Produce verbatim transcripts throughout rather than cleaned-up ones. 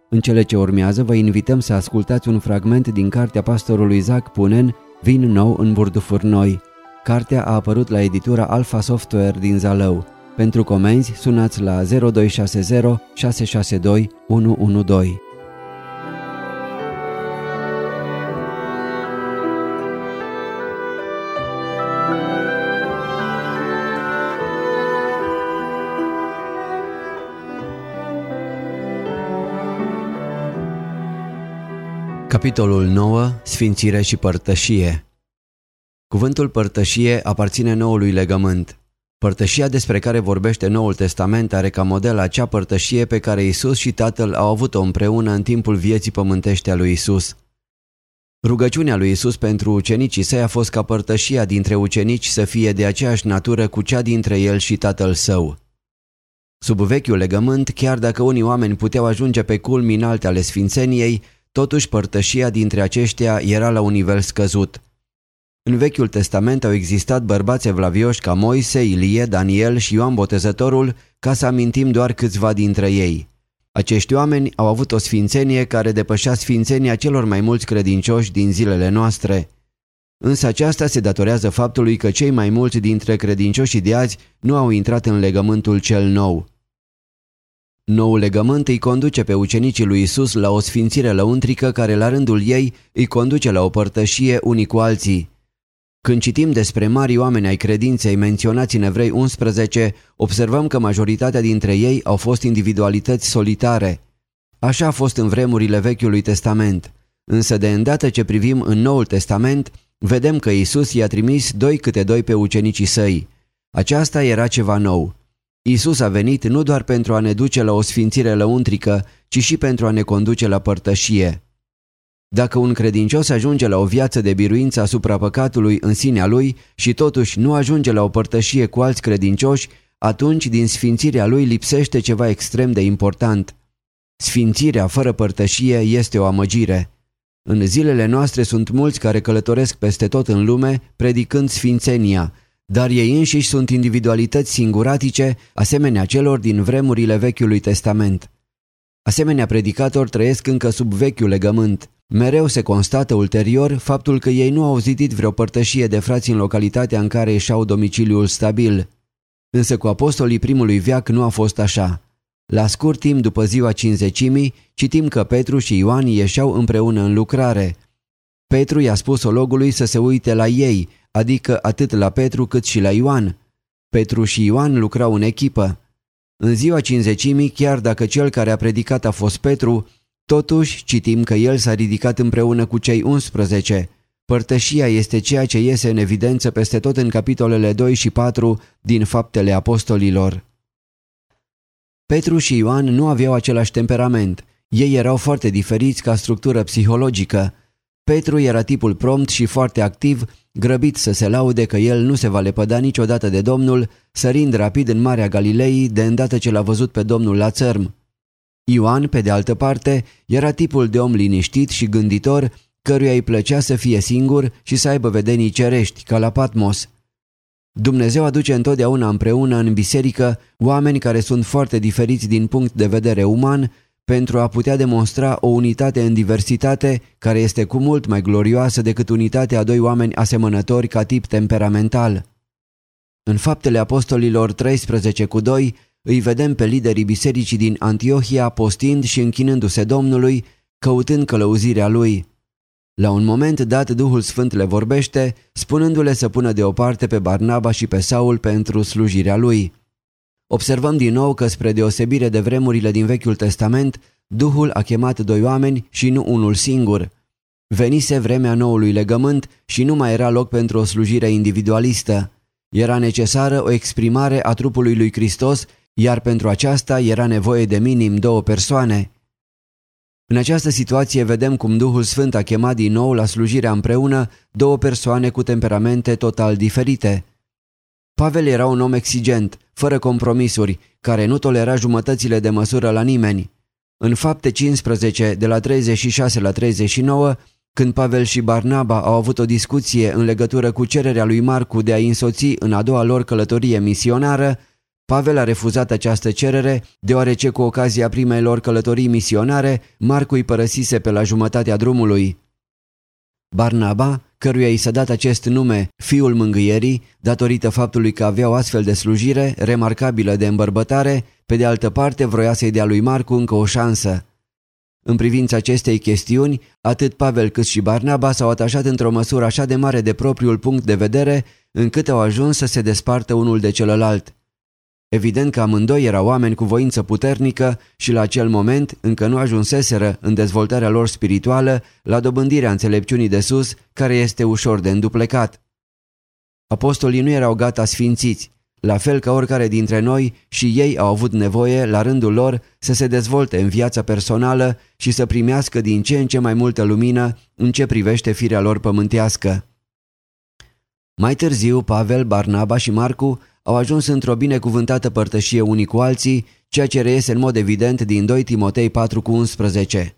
În cele ce urmează vă invităm să ascultați un fragment din cartea pastorului Isaac Punen, Vin nou în burdufuri noi. Cartea a apărut la editura Alpha Software din Zalău. Pentru comenzi sunați la zero doi șase zero șase șase doi unu unu doi. Capitolul nouă. Sfințire și părtășie. Cuvântul părtășie aparține noului legământ. Părtășia despre care vorbește Noul Testament are ca model acea părtășie pe care Isus și Tatăl au avut-o împreună în timpul vieții pământești a lui Isus. Rugăciunea lui Isus pentru ucenicii săi a fost ca părtășia dintre ucenici să fie de aceeași natură cu cea dintre el și Tatăl său. Sub vechiul legământ, chiar dacă unii oameni puteau ajunge pe culmi înalte ale sfințeniei, totuși părtășia dintre aceștia era la un nivel scăzut. În Vechiul Testament au existat bărbați evlavioși ca Moise, Ilie, Daniel și Ioan Botezătorul, ca să amintim doar câțiva dintre ei. Acești oameni au avut o sfințenie care depășea sfințenia celor mai mulți credincioși din zilele noastre. Însă aceasta se datorează faptului că cei mai mulți dintre credincioșii de azi nu au intrat în legământul cel nou. Noul legământ îi conduce pe ucenicii lui Isus la o sfințire lăuntrică care la rândul ei îi conduce la o părtășie unii cu alții. Când citim despre mari oameni ai credinței menționați în Evrei unsprezece, observăm că majoritatea dintre ei au fost individualități solitare. Așa a fost în vremurile Vechiului Testament, însă de îndată ce privim în Noul Testament, vedem că Isus i-a trimis doi câte doi pe ucenicii săi. Aceasta era ceva nou. Isus a venit nu doar pentru a ne duce la o sfințire lăuntrică, ci și pentru a ne conduce la părtășie. Dacă un credincios ajunge la o viață de biruință asupra păcatului în sinea lui și totuși nu ajunge la o părtășie cu alți credincioși, atunci din sfințirea lui lipsește ceva extrem de important. Sfințirea fără părtășie este o amăgire. În zilele noastre sunt mulți care călătoresc peste tot în lume predicând sfințenia, dar ei înșiși sunt individualități singuratice, asemenea celor din vremurile Vechiului Testament. Asemenea predicatori trăiesc încă sub vechiul legământ. Mereu se constată ulterior faptul că ei nu au zitit vreo părtășie de frați în localitatea în care își au domiciliul stabil. Însă cu apostolii primului veac nu a fost așa. La scurt timp după ziua Cincizecimii, citim că Petru și Ioan ieșeau împreună în lucrare. Petru i-a spus ologului să se uite la ei, adică atât la Petru cât și la Ioan. Petru și Ioan lucrau în echipă. În ziua Cincizecimii, chiar dacă cel care a predicat a fost Petru, totuși citim că el s-a ridicat împreună cu cei unsprezece. Părtășia este ceea ce iese în evidență peste tot în capitolele doi și patru din Faptele Apostolilor. Petru și Ioan nu aveau același temperament. Ei erau foarte diferiți ca structură psihologică. Petru era tipul prompt și foarte activ, grăbit să se laude că el nu se va lepăda niciodată de Domnul, sărind rapid în Marea Galilei de îndată ce l-a văzut pe Domnul la țărm. Ioan, pe de altă parte, era tipul de om liniștit și gânditor, căruia îi plăcea să fie singur și să aibă vedenii cerești, ca la Patmos. Dumnezeu aduce întotdeauna împreună în biserică oameni care sunt foarte diferiți din punct de vedere uman, pentru a putea demonstra o unitate în diversitate care este cu mult mai glorioasă decât unitatea a doi oameni asemănători ca tip temperamental. În Faptele Apostolilor treisprezece cu doi îi vedem pe liderii bisericii din Antiohia postind și închinându-se Domnului, căutând călăuzirea lui. La un moment dat Duhul Sfânt le vorbește, spunându-le să pună deoparte pe Barnaba și pe Saul pentru slujirea lui. Observăm din nou că, spre deosebire de vremurile din Vechiul Testament, Duhul a chemat doi oameni și nu unul singur. Venise vremea noului legământ și nu mai era loc pentru o slujire individualistă. Era necesară o exprimare a trupului lui Hristos, iar pentru aceasta era nevoie de minim două persoane. În această situație vedem cum Duhul Sfânt a chemat din nou la slujirea împreună două persoane cu temperamente total diferite. Pavel era un om exigent, fără compromisuri, care nu tolera jumătățile de măsură la nimeni. În Fapte cincisprezece, de la treizeci și șase la treizeci și nouă, când Pavel și Barnaba au avut o discuție în legătură cu cererea lui Marcu de a însoți în a doua lor călătorie misionară, Pavel a refuzat această cerere, deoarece cu ocazia primei lor călătorii misionare, Marcu îi părăsise pe la jumătatea drumului. Barnaba, căruia i s-a dat acest nume, fiul mângâierii, datorită faptului că avea o astfel de slujire remarcabilă de îmbărbătare, pe de altă parte vroia să-i dea lui Marcu încă o șansă. În privința acestei chestiuni, atât Pavel cât și Barnaba s-au atașat într-o măsură așa de mare de propriul punct de vedere, încât au ajuns să se despartă unul de celălalt. Evident că amândoi erau oameni cu voință puternică și la acel moment încă nu ajunseseră în dezvoltarea lor spirituală la dobândirea înțelepciunii de sus, care este ușor de înduplecat. Apostolii nu erau gata sfințiți, la fel ca oricare dintre noi, și ei au avut nevoie, la rândul lor, să se dezvolte în viața personală și să primească din ce în ce mai multă lumină în ce privește firea lor pământească. Mai târziu, Pavel, Barnaba și Marcu au ajuns într-o binecuvântată părtășie unii cu alții, ceea ce reiese în mod evident din doi Timotei patru cu unsprezece.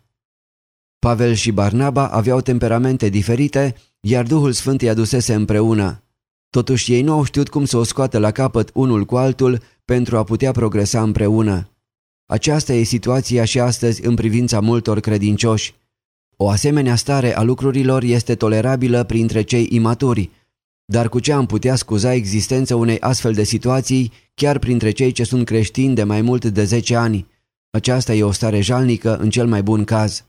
Pavel și Barnaba aveau temperamente diferite, iar Duhul Sfânt îi adusese împreună. Totuși ei nu au știut cum să o scoată la capăt unul cu altul pentru a putea progresa împreună. Aceasta e situația și astăzi în privința multor credincioși. O asemenea stare a lucrurilor este tolerabilă printre cei imaturi, dar cu ce am putea scuza existența unei astfel de situații chiar printre cei ce sunt creștini de mai mult de zece ani? Aceasta e o stare jalnică în cel mai bun caz.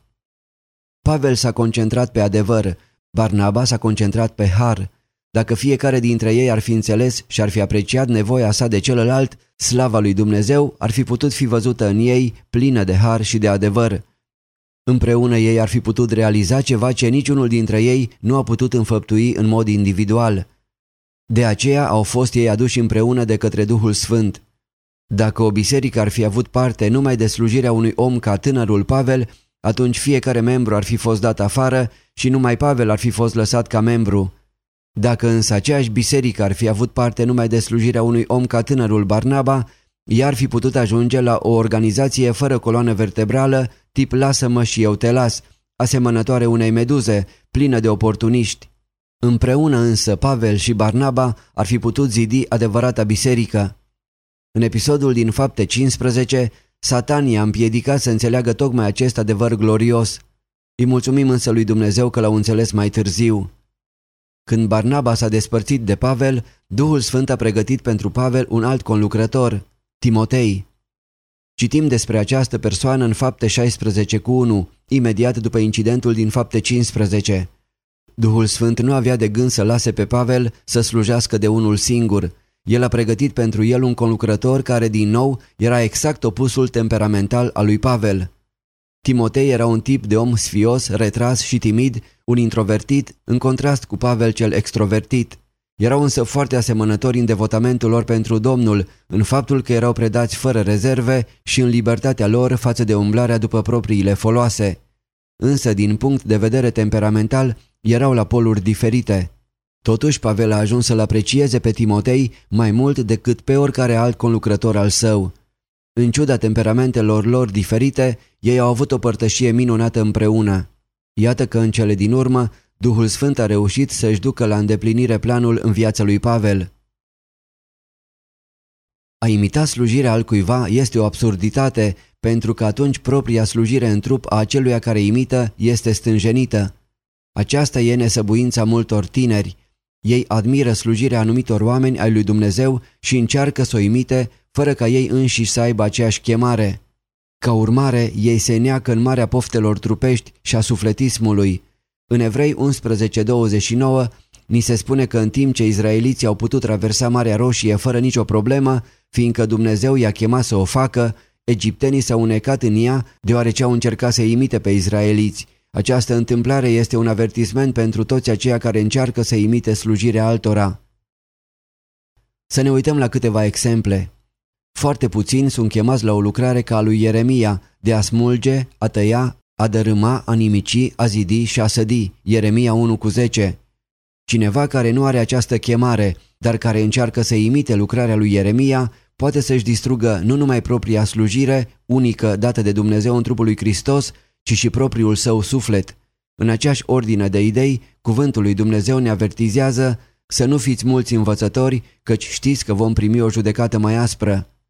Pavel s-a concentrat pe adevăr, Barnaba s-a concentrat pe har. Dacă fiecare dintre ei ar fi înțeles și ar fi apreciat nevoia sa de celălalt, slava lui Dumnezeu ar fi putut fi văzută în ei, plină de har și de adevăr. Împreună ei ar fi putut realiza ceva ce niciunul dintre ei nu a putut înfăptui în mod individual. De aceea au fost ei aduși împreună de către Duhul Sfânt. Dacă o biserică ar fi avut parte numai de slujirea unui om ca tânărul Pavel, atunci fiecare membru ar fi fost dat afară și numai Pavel ar fi fost lăsat ca membru. Dacă însă aceeași biserică ar fi avut parte numai de slujirea unui om ca tânărul Barnaba, ea ar fi putut ajunge la o organizație fără coloană vertebrală, tip lasă-mă și eu te las, asemănătoare unei meduze, plină de oportuniști. Împreună însă Pavel și Barnaba ar fi putut zidi adevărata biserică. În episodul din Fapte cincisprezece, Satan i-a împiedicat să înțeleagă tocmai acest adevăr glorios. Îi mulțumim însă lui Dumnezeu că l-au înțeles mai târziu. Când Barnaba s-a despărțit de Pavel, Duhul Sfânt a pregătit pentru Pavel un alt conlucrător, Timotei. Citim despre această persoană în Fapte șaisprezece cu unu, imediat după incidentul din Fapte cincisprezece. Duhul Sfânt nu avea de gând să lase pe Pavel să slujească de unul singur. El a pregătit pentru el un conlucrător care, din nou, era exact opusul temperamental al lui Pavel. Timotei era un tip de om sfios, retras și timid, un introvertit, în contrast cu Pavel cel extrovertit. Erau însă foarte asemănători în devotamentul lor pentru Domnul, în faptul că erau predați fără rezerve și în libertatea lor față de umblarea după propriile foloase. Însă, din punct de vedere temperamental, erau la poluri diferite. Totuși, Pavel a ajuns să-l aprecieze pe Timotei mai mult decât pe oricare alt conlucrător al său. În ciuda temperamentelor lor diferite, ei au avut o părtășie minunată împreună. Iată că în cele din urmă, Duhul Sfânt a reușit să-și ducă la îndeplinire planul în viața lui Pavel. A imita slujirea altcuiva este o absurditate, pentru că atunci propria slujire în trup a aceluia care imită este stânjenită. Aceasta e nesăbuința multor tineri. Ei admiră slujirea anumitor oameni ai lui Dumnezeu și încearcă să o imite, fără ca ei înșiși să aibă aceeași chemare. Ca urmare, ei se neacă în marea poftelor trupești și a sufletismului. În Evrei unsprezece douăzeci și nouă ni se spune că în timp ce izraeliții au putut traversa Marea Roșie fără nicio problemă, fiindcă Dumnezeu i-a chemat să o facă, egiptenii s-au unecat în ea deoarece au încercat să imite pe izraeliți. Această întâmplare este un avertisment pentru toți aceia care încearcă să imite slujirea altora. Să ne uităm la câteva exemple. Foarte puțini sunt chemați la o lucrare ca a lui Ieremia, de a smulge, a tăia, a dărâma, a nimici, a zidi și a sădi. Ieremia unu cu zece. Cineva care nu are această chemare, dar care încearcă să imite lucrarea lui Ieremia, poate să-și distrugă nu numai propria slujire, unică dată de Dumnezeu în trupul lui Hristos, ci și propriul său suflet. În aceeași ordine de idei, cuvântul lui Dumnezeu ne avertizează să nu fiți mulți învățători, căci știți că vom primi o judecată mai aspră.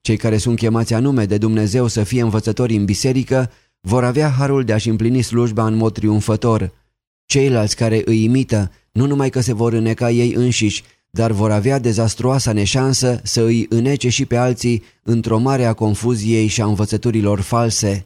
Cei care sunt chemați anume de Dumnezeu să fie învățători în biserică vor avea harul de a-și împlini slujba în mod triumfător. Ceilalți care îi imită nu numai că se vor îneca ei înșiși, dar vor avea dezastruoasa neșansă să îi înece și pe alții într-o mare a confuziei și a învățăturilor false.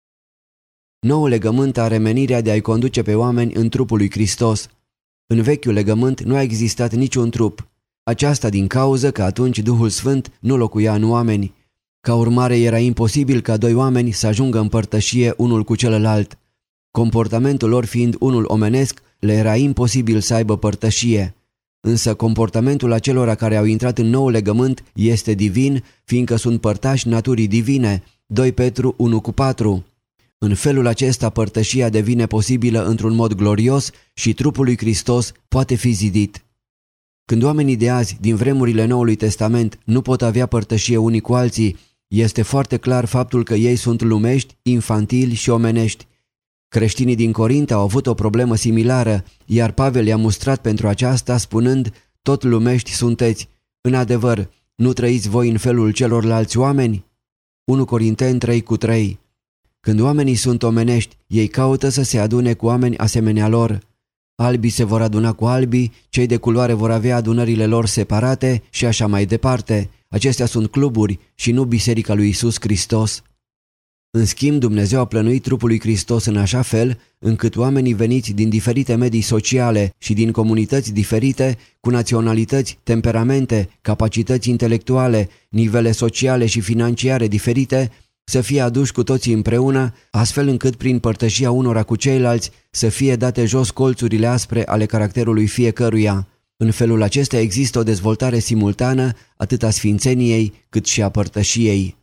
Noul legământ are menirea de a-i conduce pe oameni în trupul lui Hristos. În vechiul legământ nu a existat niciun trup. Aceasta din cauză că atunci Duhul Sfânt nu locuia în oameni. Ca urmare, era imposibil ca doi oameni să ajungă în părtășie unul cu celălalt. Comportamentul lor fiind unul omenesc, le era imposibil să aibă părtășie. Însă comportamentul acelora care au intrat în nou legământ este divin, fiindcă sunt părtași naturii divine. doi Petru unu cu patru. În felul acesta părtășia devine posibilă într-un mod glorios și trupul lui Hristos poate fi zidit. Când oamenii de azi, din vremurile Noului Testament, nu pot avea părtășie unii cu alții, este foarte clar faptul că ei sunt lumești, infantili și omenești. Creștinii din Corint au avut o problemă similară, iar Pavel i-a mustrat pentru aceasta spunând: tot lumești sunteți. În adevăr, nu trăiți voi în felul celorlalți oameni? unu Corinteni trei cu trei. Când oamenii sunt omenești, ei caută să se adune cu oameni asemenea lor. Albii se vor aduna cu albii, cei de culoare vor avea adunările lor separate și așa mai departe. Acestea sunt cluburi și nu Biserica lui Iisus Hristos. În schimb, Dumnezeu a plănuit trupul lui Hristos în așa fel încât oamenii veniți din diferite medii sociale și din comunități diferite, cu naționalități, temperamente, capacități intelectuale, nivele sociale și financiare diferite, să fie aduși cu toții împreună, astfel încât prin părtășia unora cu ceilalți să fie date jos colțurile aspre ale caracterului fiecăruia. În felul acesta există o dezvoltare simultană atât a sfințeniei cât și a părtășiei.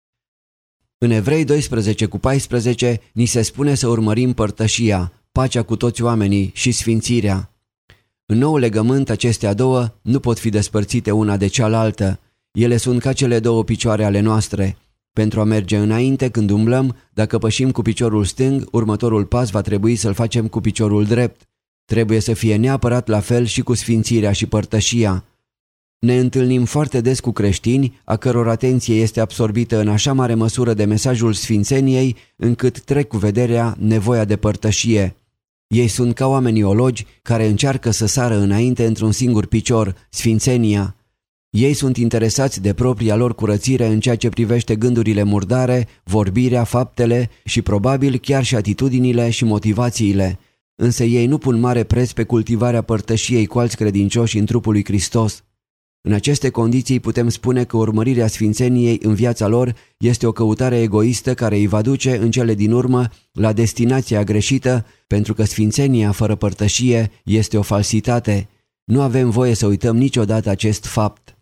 În Evrei doisprezece cu paisprezece ni se spune să urmărim părtășia, pacea cu toți oamenii și sfințirea. În nou legământ, acestea două nu pot fi despărțite una de cealaltă. Ele sunt ca cele două picioare ale noastre. Pentru a merge înainte când umblăm, dacă pășim cu piciorul stâng, următorul pas va trebui să-l facem cu piciorul drept. Trebuie să fie neapărat la fel și cu sfințirea și părtășia. Ne întâlnim foarte des cu creștini, a căror atenție este absorbită în așa mare măsură de mesajul sfințeniei, încât trec cu vederea nevoia de părtășie. Ei sunt ca oamenii ologi care încearcă să sară înainte într-un singur picior, sfințenia. Ei sunt interesați de propria lor curățire în ceea ce privește gândurile murdare, vorbirea, faptele și probabil chiar și atitudinile și motivațiile. Însă ei nu pun mare preț pe cultivarea părtășiei cu alți credincioși în trupul lui Hristos. În aceste condiții putem spune că urmărirea sfințeniei în viața lor este o căutare egoistă care îi va duce în cele din urmă la destinația greșită, pentru că sfințenia fără părtășie este o falsitate. Nu avem voie să uităm niciodată acest fapt.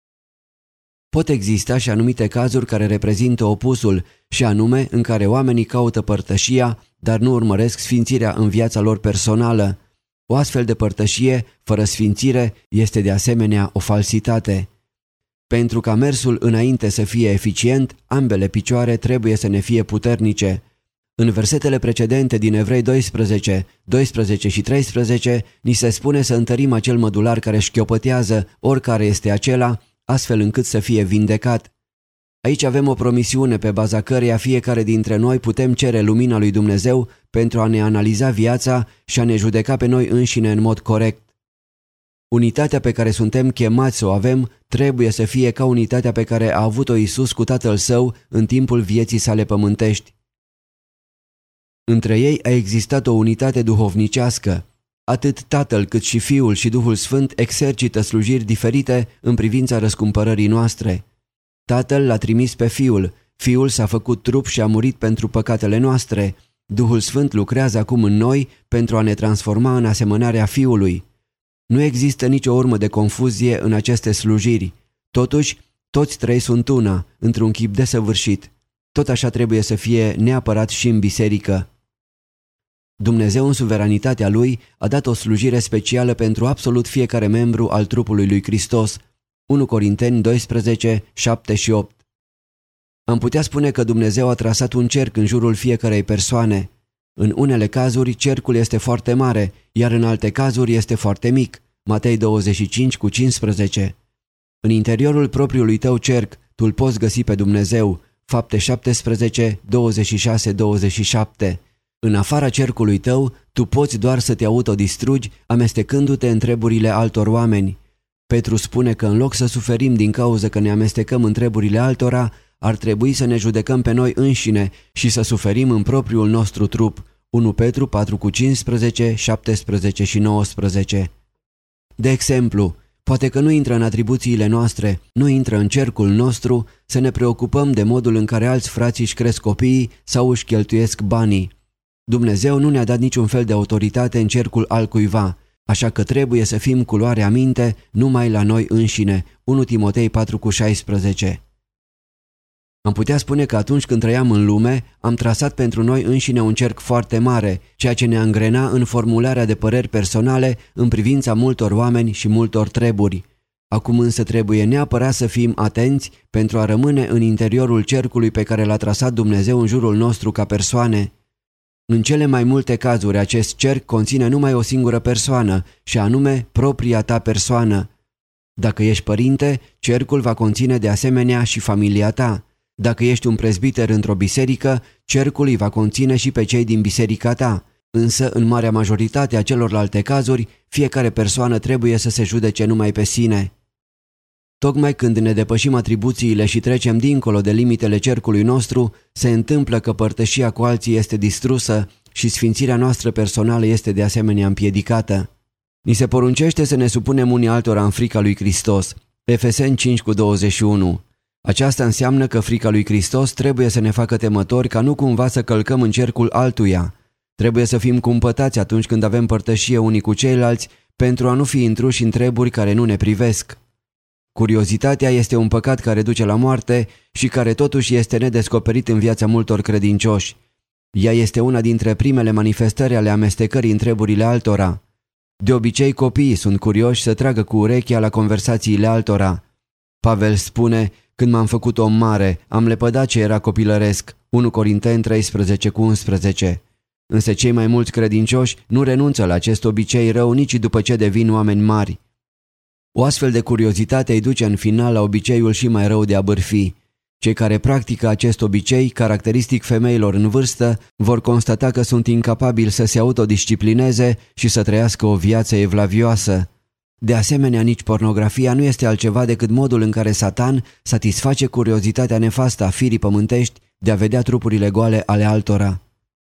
Pot exista și anumite cazuri care reprezintă opusul, și anume în care oamenii caută părtășia, dar nu urmăresc sfințirea în viața lor personală. O astfel de părtășie, fără sfințire, este de asemenea o falsitate. Pentru ca mersul înainte să fie eficient, ambele picioare trebuie să ne fie puternice. În versetele precedente din Evrei doisprezece, doisprezece și treisprezece, ni se spune să întărim acel mădular care șchiopătează, oricare este acela, astfel încât să fie vindecat. Aici avem o promisiune pe baza căreia fiecare dintre noi putem cere lumina lui Dumnezeu pentru a ne analiza viața și a ne judeca pe noi înșine în mod corect. Unitatea pe care suntem chemați să o avem trebuie să fie ca unitatea pe care a avut-o Iisus cu Tatăl Său în timpul vieții sale pământești. Între ei a existat o unitate duhovnicească. Atât Tatăl cât și Fiul și Duhul Sfânt exercită slujiri diferite în privința răscumpărării noastre. Tatăl l-a trimis pe Fiul, Fiul s-a făcut trup și a murit pentru păcatele noastre. Duhul Sfânt lucrează acum în noi pentru a ne transforma în asemănarea Fiului. Nu există nicio urmă de confuzie în aceste slujiri. Totuși, toți trei sunt una, într-un chip desăvârșit. Tot așa trebuie să fie neapărat și în biserică. Dumnezeu, în suveranitatea Lui, a dat o slujire specială pentru absolut fiecare membru al trupului lui Hristos. unu Corinteni doisprezece, șapte și opt. Am putea spune că Dumnezeu a trasat un cerc în jurul fiecărei persoane. În unele cazuri cercul este foarte mare, iar în alte cazuri este foarte mic. Matei douăzeci și cinci cu cincisprezece. În interiorul propriului tău cerc, tu îl poți găsi pe Dumnezeu. Fapte șaptesprezece, douăzeci și șase douăzeci și șapte. În afara cercului tău, tu poți doar să te autodistrugi amestecându-te în treburile altor oameni. Petru spune că în loc să suferim din cauza că ne amestecăm în treburile altora, ar trebui să ne judecăm pe noi înșine și să suferim în propriul nostru trup. unu Petru patru cu cincisprezece, șaptesprezece și nouăsprezece. De exemplu, poate că nu intră în atribuțiile noastre, nu intră în cercul nostru să ne preocupăm de modul în care alți frați își cresc copiii sau își cheltuiesc banii. Dumnezeu nu ne-a dat niciun fel de autoritate în cercul altcuiva, așa că trebuie să fim cu luarea minte numai la noi înșine. unu Timotei patru cu șaisprezece. Am putea spune că atunci când trăiam în lume, am trasat pentru noi înșine un cerc foarte mare, ceea ce ne angrena în formularea de păreri personale în privința multor oameni și multor treburi. Acum însă trebuie neapărat să fim atenți pentru a rămâne în interiorul cercului pe care l-a trasat Dumnezeu în jurul nostru ca persoane. În cele mai multe cazuri, acest cerc conține numai o singură persoană, și anume propria ta persoană. Dacă ești părinte, cercul va conține de asemenea și familia ta. Dacă ești un prezbiter într-o biserică, cercul îi va conține și pe cei din biserica ta. Însă, în marea majoritate a celorlalte cazuri, fiecare persoană trebuie să se judece numai pe sine. Tocmai când ne depășim atribuțiile și trecem dincolo de limitele cercului nostru, se întâmplă că părtășia cu alții este distrusă și sfințirea noastră personală este de asemenea împiedicată. Ni se poruncește să ne supunem unii altora în frica lui Hristos. Efeseni cinci cu douăzeci și unu. Aceasta înseamnă că frica lui Hristos trebuie să ne facă temători ca nu cumva să călcăm în cercul altuia. Trebuie să fim cumpătați atunci când avem părtășie unii cu ceilalți pentru a nu fi intruși în treburi care nu ne privesc. Curiozitatea este un păcat care duce la moarte și care totuși este nedescoperit în viața multor credincioși. Ea este una dintre primele manifestări ale amestecării în treburile altora. De obicei, copiii sunt curioși să tragă cu urechea la conversațiile altora. Pavel spune: când m-am făcut om mare, am lepădat ce era copilăresc. unu Corinteni treisprezece cu unsprezece. Însă cei mai mulți credincioși nu renunță la acest obicei rău nici după ce devin oameni mari. O astfel de curiozitate îi duce în final la obiceiul și mai rău de a bârfi. Cei care practică acest obicei, caracteristic femeilor în vârstă, vor constata că sunt incapabili să se autodisciplineze și să trăiască o viață evlavioasă. De asemenea, nici pornografia nu este altceva decât modul în care Satan satisface curiozitatea nefastă a firii pământești de a vedea trupurile goale ale altora.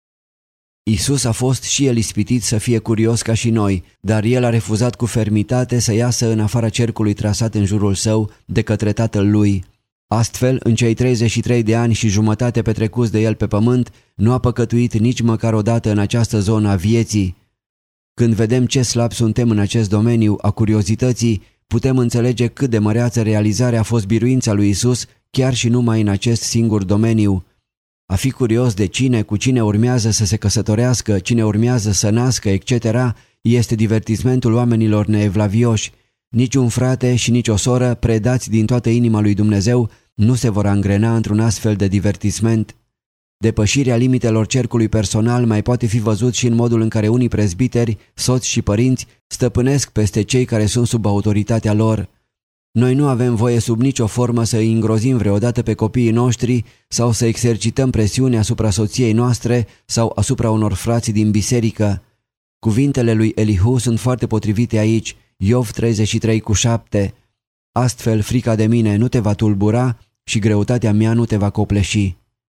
Iisus a fost și el ispitit să fie curios ca și noi, dar el a refuzat cu fermitate să iasă în afara cercului trasat în jurul său de către tatăl lui. Astfel, în cei treizeci și trei de ani și jumătate petrecuți de el pe pământ, nu a păcătuit nici măcar o dată în această zonă a vieții. Când vedem ce slabi suntem în acest domeniu a curiozității, putem înțelege cât de măreață realizare a fost biruința lui Iisus chiar și numai în acest singur domeniu. A fi curios de cine, cu cine urmează să se căsătorească, cine urmează să nască, et cetera, este divertismentul oamenilor neevlavioși. Nici un frate și nici o soră, predați din toată inima lui Dumnezeu, nu se vor angrena într-un astfel de divertisment. Depășirea limitelor cercului personal mai poate fi văzut și în modul în care unii prezbiteri, soți și părinți stăpânesc peste cei care sunt sub autoritatea lor. Noi nu avem voie sub nicio formă să îi îngrozim vreodată pe copiii noștri sau să exercităm presiune asupra soției noastre sau asupra unor frați din biserică. Cuvintele lui Elihu sunt foarte potrivite aici, Iov treizeci și trei cu șapte. Astfel, frica de mine nu te va tulbura și greutatea mea nu te va copleși.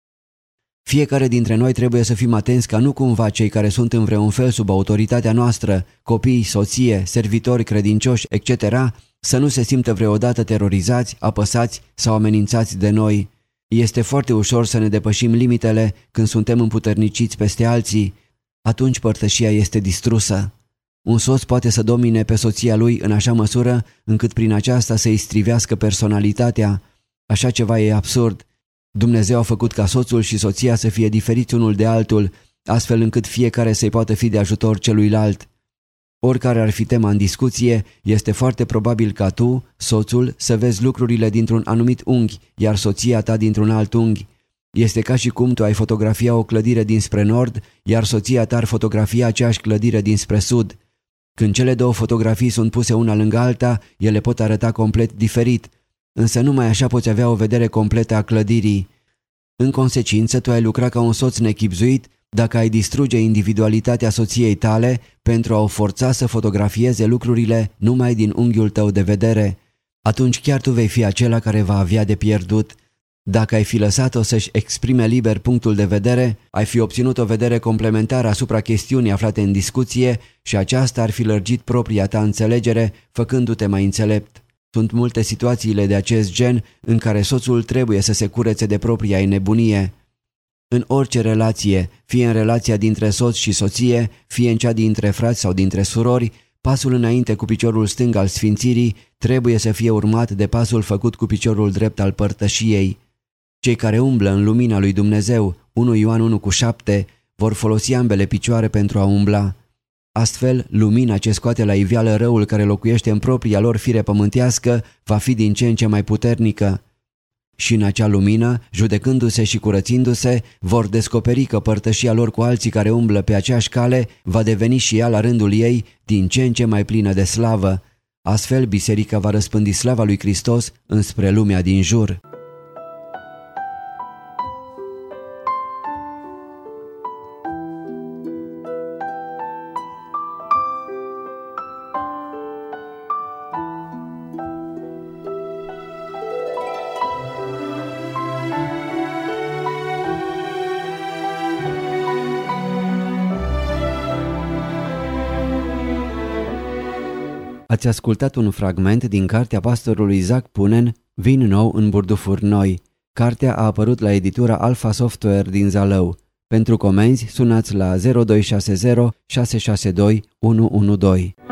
Fiecare dintre noi trebuie să fim atenți ca nu cumva cei care sunt în vreun fel sub autoritatea noastră, copii, soție, servitori, credincioși, et cetera, să nu se simtă vreodată terorizați, apăsați sau amenințați de noi. Este foarte ușor să ne depășim limitele când suntem împuterniciți peste alții. Atunci părtășia este distrusă. Un soț poate să domine pe soția lui în așa măsură încât prin aceasta să îi strivească personalitatea. Așa ceva e absurd. Dumnezeu a făcut ca soțul și soția să fie diferiți unul de altul, astfel încât fiecare să-i poată fi de ajutor celuilalt. Oricare ar fi tema în discuție, este foarte probabil ca tu, soțul, să vezi lucrurile dintr-un anumit unghi, iar soția ta dintr-un alt unghi. Este ca și cum tu ai fotografia o clădire dinspre nord, iar soția ta ar fotografia aceeași clădire dinspre sud. Când cele două fotografii sunt puse una lângă alta, ele pot arăta complet diferit. însă numai așa poți avea o vedere completă a clădirii. În consecință, tu ai lucra ca un soț nechibzuit dacă ai distruge individualitatea soției tale pentru a o forța să fotografieze lucrurile numai din unghiul tău de vedere. Atunci chiar tu vei fi acela care va avea de pierdut. Dacă ai fi lăsat-o să-și exprime liber punctul de vedere, ai fi obținut o vedere complementară asupra chestiunii aflate în discuție și aceasta ar fi lărgit propria ta înțelegere, făcându-te mai înțelept. Sunt multe situațiile de acest gen în care soțul trebuie să se curețe de propria ei nebunie. În orice relație, fie în relația dintre soț și soție, fie în cea dintre frați sau dintre surori, pasul înainte cu piciorul stâng al sfințirii trebuie să fie urmat de pasul făcut cu piciorul drept al părtășiei. Cei care umblă în lumina lui Dumnezeu, unu Ioan unu cu șapte, vor folosi ambele picioare pentru a umbla. Astfel, lumina ce scoate la iveală răul care locuiește în propria lor fire pământească va fi din ce în ce mai puternică. Și în acea lumină, judecându-se și curățindu-se, vor descoperi că părtășia lor cu alții care umblă pe aceeași cale va deveni și ea la rândul ei din ce în ce mai plină de slavă. Astfel, biserica va răspândi slava lui Hristos înspre lumea din jur. Ați ascultat un fragment din cartea pastorului Isaac Punen, Vin nou în burdufuri noi. Cartea a apărut la editura Alpha Software din Zalău. Pentru comenzi, sunați la zero doi șase zero șase șase doi unu unu doi.